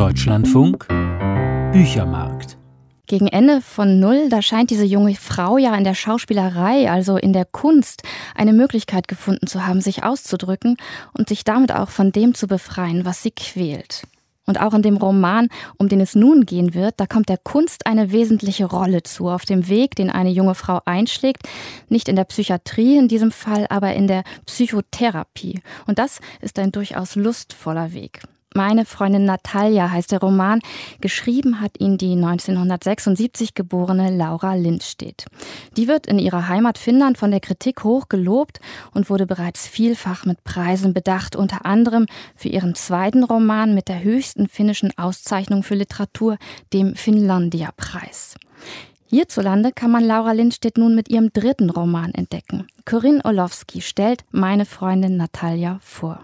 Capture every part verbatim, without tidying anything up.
Deutschlandfunk Büchermarkt. Gegen Ende von Null, da scheint diese junge Frau ja in der Schauspielerei, also in der Kunst, eine Möglichkeit gefunden zu haben, sich auszudrücken und sich damit auch von dem zu befreien, was sie quält. Und auch in dem Roman, um den es nun gehen wird, da kommt der Kunst eine wesentliche Rolle zu, auf dem Weg, den eine junge Frau einschlägt, nicht in der Psychiatrie in diesem Fall, aber in der Psychotherapie. Und das ist ein durchaus lustvoller Weg. Meine Freundin Natalia heißt der Roman. Geschrieben hat ihn die neunzehnhundertsechsundsiebzig geborene Laura Lindstedt. Die wird in ihrer Heimat Finnland von der Kritik hoch gelobt und wurde bereits vielfach mit Preisen bedacht, unter anderem für ihren zweiten Roman mit der höchsten finnischen Auszeichnung für Literatur, dem Finlandia-Preis. Hierzulande kann man Laura Lindstedt nun mit ihrem dritten Roman entdecken. Corinne Orlowski stellt Meine Freundin Natalia vor.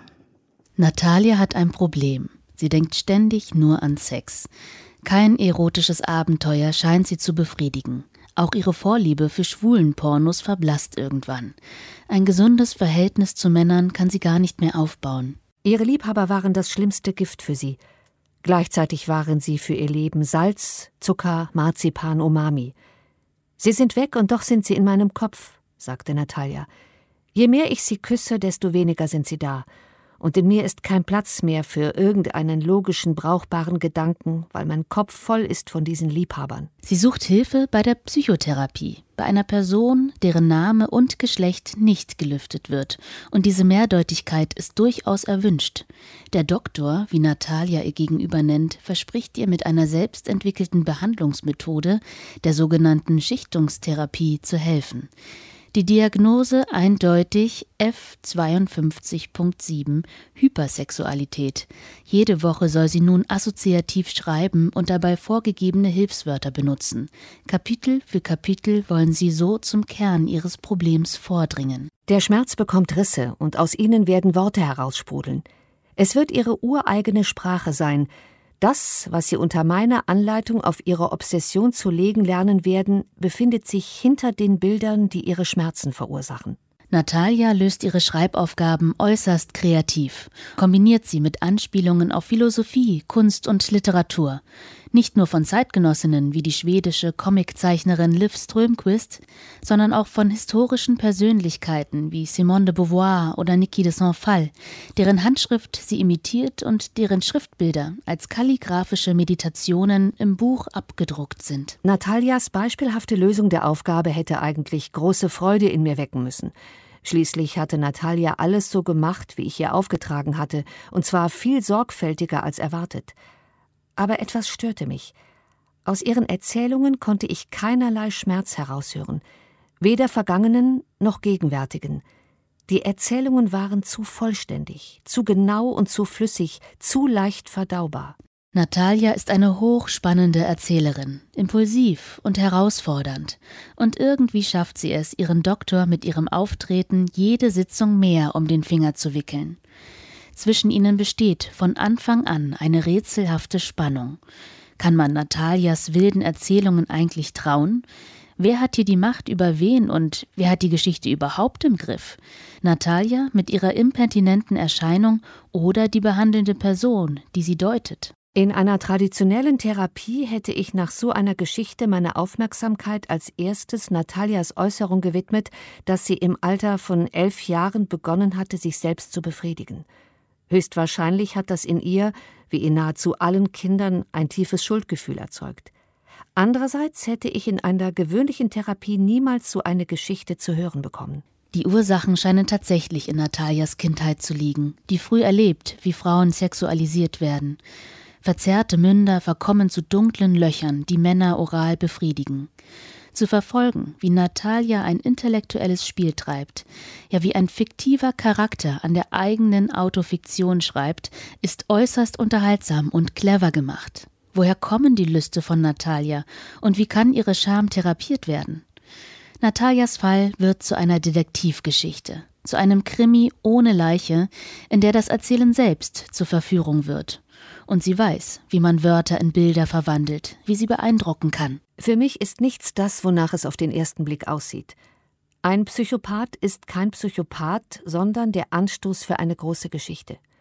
Natalia hat ein Problem. Sie denkt ständig nur an Sex. Kein erotisches Abenteuer scheint sie zu befriedigen. Auch ihre Vorliebe für schwulen Pornos verblasst irgendwann. Ein gesundes Verhältnis zu Männern kann sie gar nicht mehr aufbauen. Ihre Liebhaber waren das schlimmste Gift für sie. Gleichzeitig waren sie für ihr Leben Salz, Zucker, Marzipan, Umami. Sie sind weg und doch sind sie in meinem Kopf, sagte Natalia. Je mehr ich sie küsse, desto weniger sind sie da. Und in mir ist kein Platz mehr für irgendeinen logischen, brauchbaren Gedanken, weil mein Kopf voll ist von diesen Liebhabern. Sie sucht Hilfe bei der Psychotherapie, bei einer Person, deren Name und Geschlecht nicht gelüftet wird. Und diese Mehrdeutigkeit ist durchaus erwünscht. Der Doktor, wie Natalia ihr gegenüber nennt, verspricht ihr mit einer selbstentwickelten Behandlungsmethode, der sogenannten Schichtungstherapie, zu helfen. Die Diagnose eindeutig F zweiundfünfzig Punkt sieben, Hypersexualität. Jede Woche soll sie nun assoziativ schreiben und dabei vorgegebene Hilfswörter benutzen. Kapitel für Kapitel wollen sie so zum Kern ihres Problems vordringen. Der Schmerz bekommt Risse und aus ihnen werden Worte heraussprudeln. Es wird ihre ureigene Sprache sein. Das, was sie unter meiner Anleitung auf ihre Obsession zu legen lernen werden, befindet sich hinter den Bildern, die ihre Schmerzen verursachen. Natalia löst ihre Schreibaufgaben äußerst kreativ, kombiniert sie mit Anspielungen auf Philosophie, Kunst und Literatur. Nicht nur von Zeitgenossinnen wie die schwedische Comiczeichnerin Liv Strömquist, sondern auch von historischen Persönlichkeiten wie Simone de Beauvoir oder Niki de Saint-Phal, deren Handschrift sie imitiert und deren Schriftbilder als kalligraphische Meditationen im Buch abgedruckt sind. Natalias beispielhafte Lösung der Aufgabe hätte eigentlich große Freude in mir wecken müssen. Schließlich hatte Natalia alles so gemacht, wie ich ihr aufgetragen hatte, und zwar viel sorgfältiger als erwartet. Aber etwas störte mich. Aus ihren Erzählungen konnte ich keinerlei Schmerz heraushören, weder vergangenen noch gegenwärtigen. Die Erzählungen waren zu vollständig, zu genau und zu flüssig, zu leicht verdaubar. Natalia ist eine hochspannende Erzählerin, impulsiv und herausfordernd. Und irgendwie schafft sie es, ihren Doktor mit ihrem Auftreten jede Sitzung mehr um den Finger zu wickeln. Zwischen ihnen besteht von Anfang an eine rätselhafte Spannung. Kann man Natalias wilden Erzählungen eigentlich trauen? Wer hat hier die Macht über wen und wer hat die Geschichte überhaupt im Griff? Natalia mit ihrer impertinenten Erscheinung oder die behandelnde Person, die sie deutet? In einer traditionellen Therapie hätte ich nach so einer Geschichte meine Aufmerksamkeit als erstes Natalias Äußerung gewidmet, dass sie im Alter von elf Jahren begonnen hatte, sich selbst zu befriedigen. Höchstwahrscheinlich hat das in ihr, wie in nahezu allen Kindern, ein tiefes Schuldgefühl erzeugt. Andererseits hätte ich in einer gewöhnlichen Therapie niemals so eine Geschichte zu hören bekommen. Die Ursachen scheinen tatsächlich in Natalias Kindheit zu liegen, die früh erlebt, wie Frauen sexualisiert werden. Verzerrte Münder verkommen zu dunklen Löchern, die Männer oral befriedigen. Zu verfolgen, wie Natalia ein intellektuelles Spiel treibt, ja wie ein fiktiver Charakter an der eigenen Autofiktion schreibt, ist äußerst unterhaltsam und clever gemacht. Woher kommen die Lüste von Natalia und wie kann ihre Scham therapiert werden? Natalias Fall wird zu einer Detektivgeschichte, zu einem Krimi ohne Leiche, in der das Erzählen selbst zur Verführung wird. Und sie weiß, wie man Wörter in Bilder verwandelt, wie sie beeindrucken kann. Für mich ist nichts das, wonach es auf den ersten Blick aussieht. Ein Psychopath ist kein Psychopath, sondern der Anstoß für eine große Geschichte.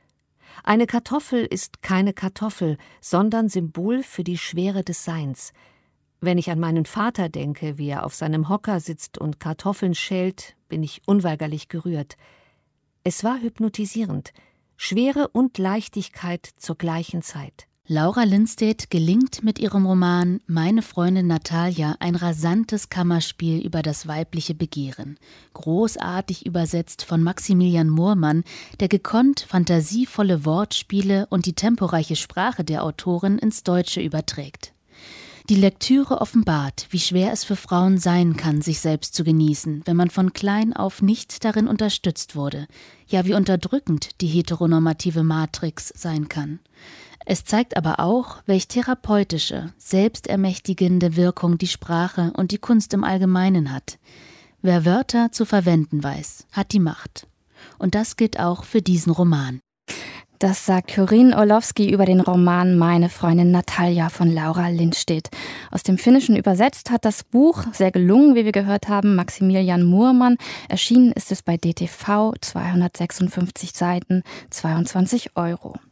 Eine Kartoffel ist keine Kartoffel, sondern Symbol für die Schwere des Seins. Wenn ich an meinen Vater denke, wie er auf seinem Hocker sitzt und Kartoffeln schält, bin ich unweigerlich gerührt. Es war hypnotisierend. Schwere und Leichtigkeit zur gleichen Zeit. Laura Lindstedt gelingt mit ihrem Roman Meine Freundin Natalia ein rasantes Kammerspiel über das weibliche Begehren. Großartig übersetzt von Maximilian Moormann, der gekonnt fantasievolle Wortspiele und die temporeiche Sprache der Autorin ins Deutsche überträgt. Die Lektüre offenbart, wie schwer es für Frauen sein kann, sich selbst zu genießen, wenn man von klein auf nicht darin unterstützt wurde. Ja, wie unterdrückend die heteronormative Matrix sein kann. Es zeigt aber auch, welch therapeutische, selbstermächtigende Wirkung die Sprache und die Kunst im Allgemeinen hat. Wer Wörter zu verwenden weiß, hat die Macht. Und das gilt auch für diesen Roman. Das sagt Corinne Orlowski über den Roman Meine Freundin Natalia von Laura Lindstedt. Aus dem Finnischen übersetzt hat das Buch, sehr gelungen, wie wir gehört haben, Maximilian Moormann. Erschienen ist es bei D T V, zweihundertsechsundfünfzig Seiten, zweiundzwanzig Euro.